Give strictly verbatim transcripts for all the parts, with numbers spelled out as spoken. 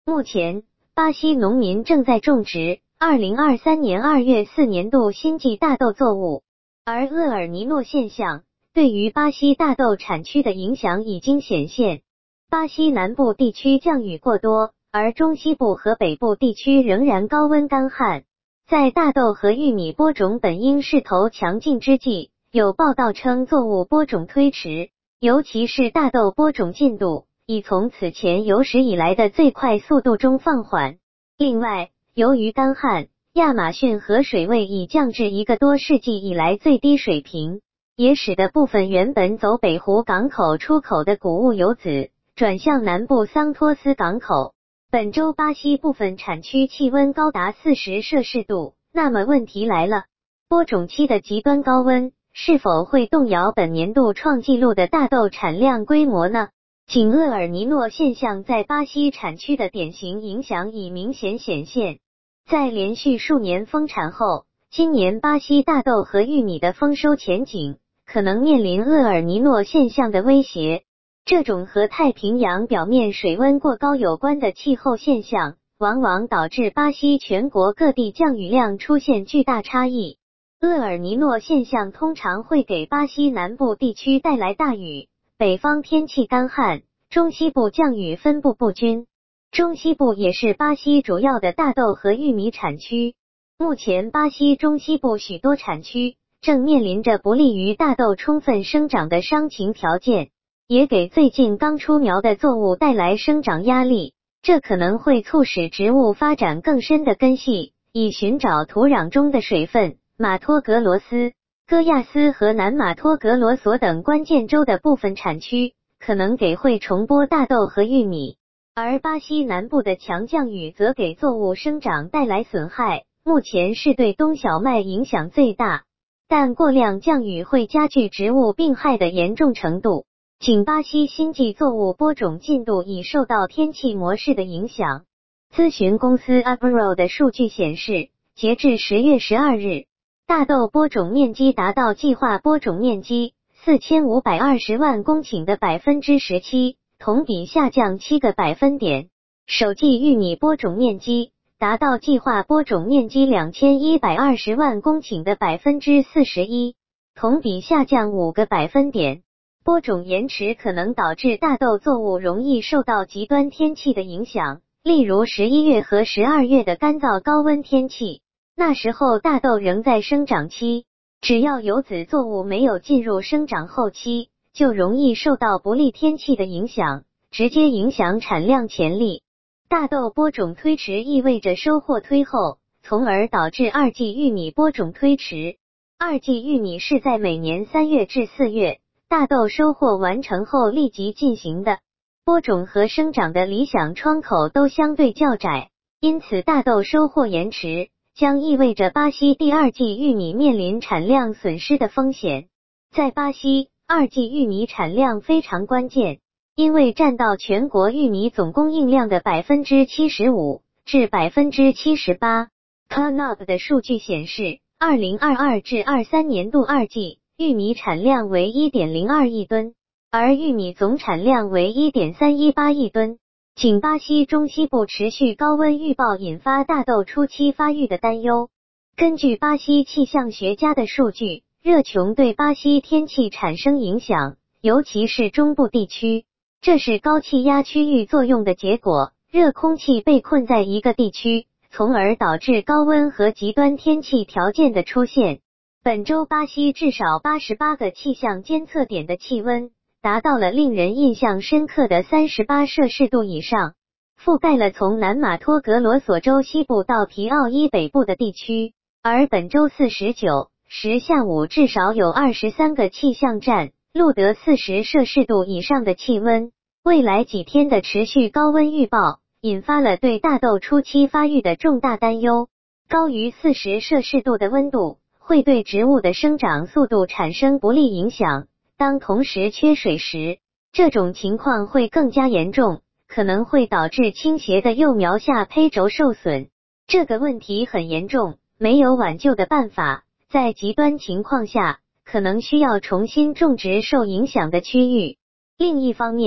目前，巴西农民正在种植二零二三年二月四年度新季大豆作物，而厄尔尼诺现象对于巴西大豆产区的影响已经显现。巴西南部地区降雨过多，而中西部和北部地区仍然高温干旱。在大豆和玉米播种本应势头强劲之际，有报道称作物播种推迟，尤其是大豆播种进度已从此前有史以来的最快速度中放缓。另外，由于干旱，亚马逊河水位已降至一个多世纪以来最低水平，也使得部分原本走北湖港口出口的谷物游子转向南部桑托斯港口。本周巴西部分产区气温高达四十摄氏度，那么问题来了，播种期的极端高温是否会动摇本年度创纪录的大豆产量规模呢？仅厄尔尼诺现象在巴西产区的典型影响已明显显现。在连续数年丰产后，今年巴西大豆和玉米的丰收前景可能面临厄尔尼诺现象的威胁。这种和太平洋表面水温过高有关的气候现象，往往导致巴西全国各地降雨量出现巨大差异。厄尔尼诺现象通常会给巴西南部地区带来大雨，北方天气干旱，中西部降雨分布不均。中西部也是巴西主要的大豆和玉米产区。目前巴西中西部许多产区正面临着不利于大豆充分生长的伤晴条件，也给最近刚出苗的作物带来生长压力，这可能会促使植物发展更深的根系，以寻找土壤中的水分。马托格罗斯、戈亚斯和南马托格罗索等关键州的部分产区可能给会重播大豆和玉米，而巴西南部的强降雨则给作物生长带来损害，目前是对冬小麦影响最大，但过量降雨会加剧植物病害的严重程度。仅巴西新季作物播种进度已受到天气模式的影响。咨询公司 Abro 的数据显示，截至十月十二日，大豆播种面积达到计划播种面积四千五百二十万公顷的 百分之十七， 同比下降七个百分点。首季玉米播种面积达到计划播种面积两千一百二十万公顷的 百分之四十一， 同比下降五个百分点。播种延迟可能导致大豆作物容易受到极端天气的影响，例如十一月和十二月的干燥高温天气，那时候大豆仍在生长期，只要游子作物没有进入生长后期，就容易受到不利天气的影响，直接影响产量潜力。大豆播种推迟意味着收获推后，从而导致二季玉米播种推迟。二季玉米是在每年三月至四月大豆收获完成后立即进行的，播种和生长的理想窗口都相对较窄，因此大豆收获延迟将意味着巴西第二季玉米面临产量损失的风险。在巴西，二季玉米产量非常关键，因为占到全国玉米总供应量的 百分之七十五 至 百分之七十八。 C A N O B 的数据显示，二零二二至二三年度二季玉米产量为 一点零二亿吨，而玉米总产量为 一点三一八亿吨。仅巴西中西部持续高温预报引发大豆初期发育的担忧。根据巴西气象学家的数据，热穹对巴西天气产生影响，尤其是中部地区。这是高气压区域作用的结果，热空气被困在一个地区，从而导致高温和极端天气条件的出现。本周巴西至少八十八个气象监测点的气温达到了令人印象深刻的三十八摄氏度以上，覆盖了从南马托格罗索州西部到皮奥伊北部的地区。而本周四十九时下午至少有二十三个气象站录得四十摄氏度以上的气温。未来几天的持续高温预报引发了对大豆初期发育的重大担忧。高于四十摄氏度的温度会对植物的生长速度产生不利影响，当同时缺水时，这种情况会更加严重，可能会导致倾斜的幼苗下胚轴受损。这个问题很严重，没有挽救的办法，在极端情况下，可能需要重新种植受影响的区域。另一方面，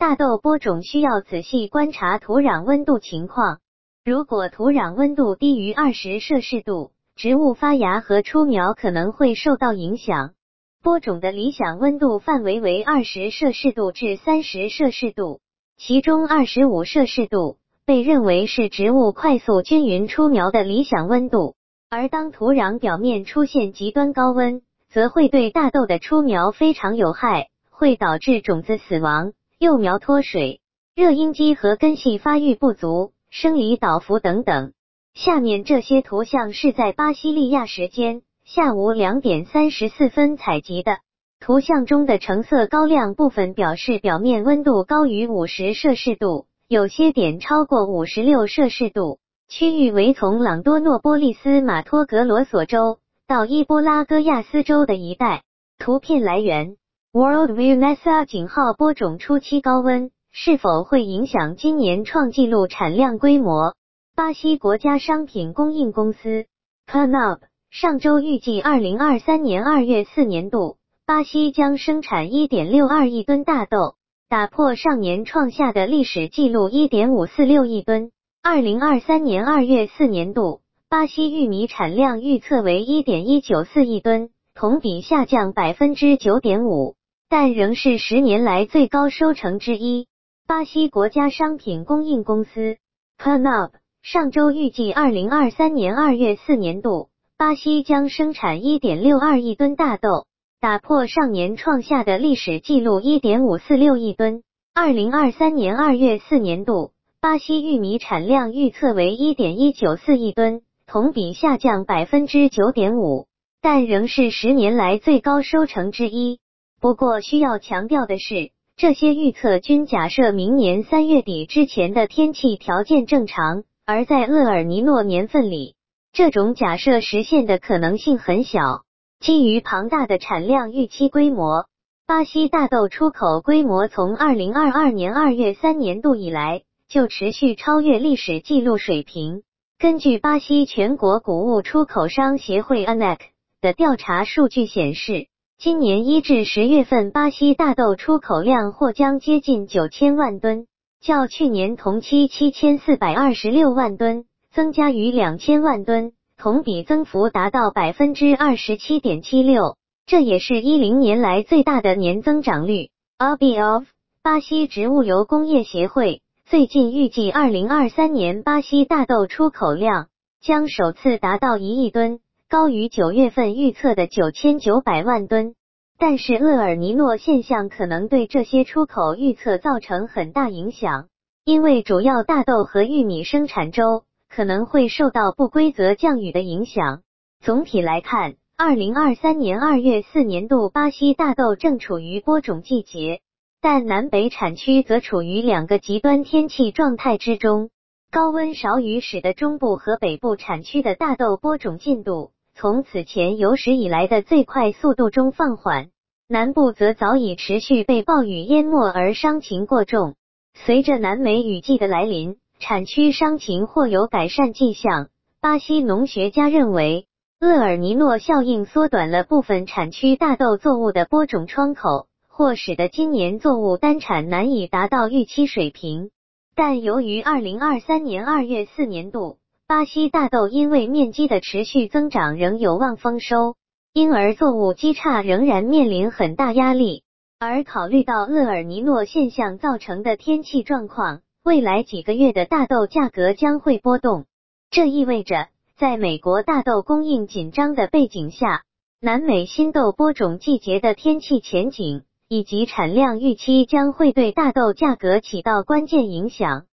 大豆播种需要仔细观察土壤温度情况，如果土壤温度低于二十摄氏度，植物发芽和出苗可能会受到影响。播种的理想温度范围为二十摄氏度至三十摄氏度，其中二十五摄氏度被认为是植物快速均匀出苗的理想温度，而当土壤表面出现极端高温，则会对大豆的出苗非常有害，会导致种子死亡、幼苗脱水、热应激和根系发育不足、生理倒伏等等。下面这些图像是在巴西利亚时间下午两点三十四分采集的。图像中的橙色高亮部分表示表面温度高于五十摄氏度，有些点超过五十六摄氏度。区域为从朗多诺波利斯马托格罗索州到伊波拉戈亚斯州的一带。图片来源 Worldview NASA 井号播种初期高温是否会影响今年创纪录产量规模？巴西国家商品供应公司 P N U B 上周预计二零二三年二月四年度，巴西将生产 一点六二亿吨大豆，打破上年创下的历史纪录 一点五四六亿吨。二零二三年二月四年度，巴西玉米产量预测为 一点一九四亿吨，同比下降 百分之九点五， 但仍是十年来最高收成之一。巴西国家商品供应公司 P N U B 上周预计二零二三年二月四年度，巴西将生产 一点六二亿吨大豆，打破上年创下的历史纪录 一点五四六亿吨。二零二三年二月四年度，巴西玉米产量预测为 一点一九四亿吨，同比下降 百分之九点五， 但仍是十年来最高收成之一。不过需要强调的是，这些预测均假设明年三月底之前的天气条件正常，而在厄尔尼诺年份里，这种假设实现的可能性很小。基于庞大的产量预期规模，巴西大豆出口规模从二零二二年二月三年度以来就持续超越历史纪录水平。根据巴西全国谷物出口商协会 A N E C 的调查数据显示，今年一至十月份巴西大豆出口量或将接近九千万吨，较去年同期七千四百二十六万吨增加逾两千万吨，同比增幅达到 百分之二十七点七六， 这也是十年来最大的年增长率。A B of 巴西植物油工业协会最近预计二零二三年巴西大豆出口量将首次达到一亿吨，高于九月份预测的九千九百万吨。但是厄尔尼诺现象可能对这些出口预测造成很大影响，因为主要大豆和玉米生产州可能会受到不规则降雨的影响。总体来看，二零二三年二月四年度巴西大豆正处于播种季节，但南北产区则处于两个极端天气状态之中。高温少雨使得中部和北部产区的大豆播种进度从此前有史以来的最快速度中放缓，南部则早已持续被暴雨淹没而伤情过重。随着南美雨季的来临，产区伤情或有改善迹象。巴西农学家认为，厄尔尼诺效应缩短了部分产区大豆作物的播种窗口，或使得今年作物单产难以达到预期水平。但由于二零二三年二月四年度巴西大豆因为面积的持续增长仍有望丰收，因而作物基差仍然面临很大压力。而考虑到厄尔尼诺现象造成的天气状况，未来几个月的大豆价格将会波动。这意味着，在美国大豆供应紧张的背景下，南美新豆播种季节的天气前景以及产量预期将会对大豆价格起到关键影响。